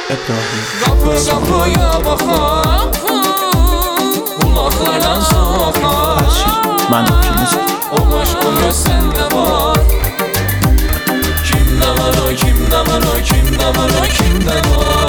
Kapı kapıya bakar, kulaklardan su akar. Ben okuyayım. O aşk o göz sende var. Kimde var o, kimde var o, kimde var o, kimde var?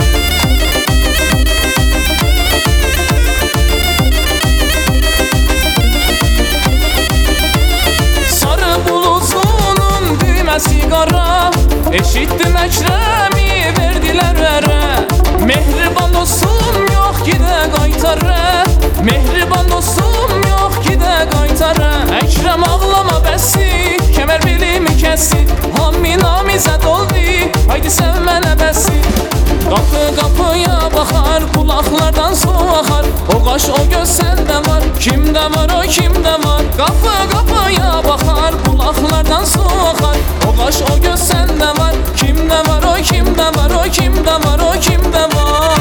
Sarı bulutsunun düğmesi kara, eşittim Ekrem'i verdiler vere. Mehriban dostum yok ki de kaytarı, mehriban dostum yok ki de kaytarı. Ekrem ağlama besi, kemer bilimi kesti, hammi namizet oldu, haydi sevme nebesi. Kapı kapıya bakar, kulaklardan su akar. O kaş o göz sende var, kimde var o, kimde var? Kapı kapıya bakar, kulaklardan su akar. O kaş o göz sende var, kimde var o, kimde var o, kimde var o, kimde var?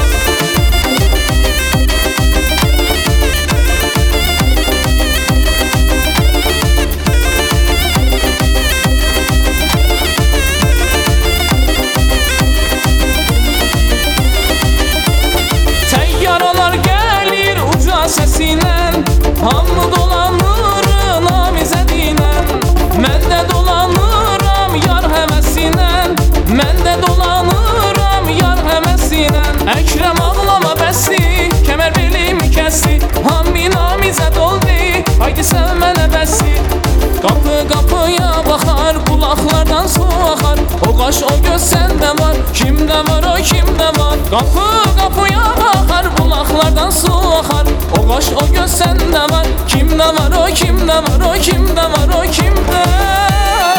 Teyyaralar gelir uca sesiyle, hamı dolanır namizediyle. Men de dolanıram yar hevesiyle, men de dolanıram yar hevesiyle. Ekrem ağlama besi, kemer belimi kesti, hammi namizet oldu, haydi sevme nebesi. Kapı kapıya bakar, kulaklardan su akar. O kaş o göz sende var, kimde var o, kimde var? Kapı kapıya bakar, kulaklardan su akar. O kaş o göz sende var, kimde var o, kimde var o, kimde var o, kimde var?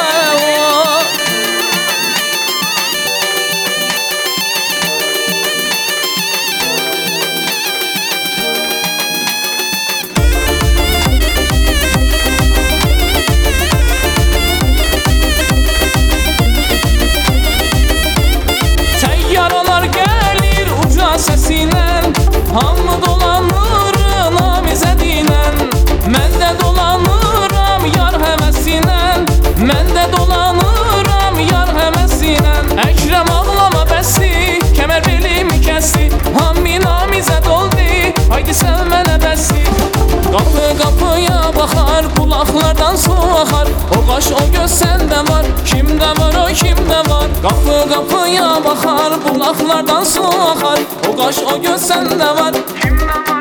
Teyyaralar gelir uca sesiyle, hamı dolanır namizediyle. Men de dolanıram yar hevesiyle, men de dolanıram yar hevesiyle. Ekrem ağlama besi, kemer belimi kesti, hammi namizet oldu, haydi sevme nebesi. Kapı kapıya bakar, kulaklardan su akar. O kaş o göz sende var, kimde var o, kimde var? Kapı kapıya bakar, kulaklardan su akar. O kaş o göz sende var, kimde var?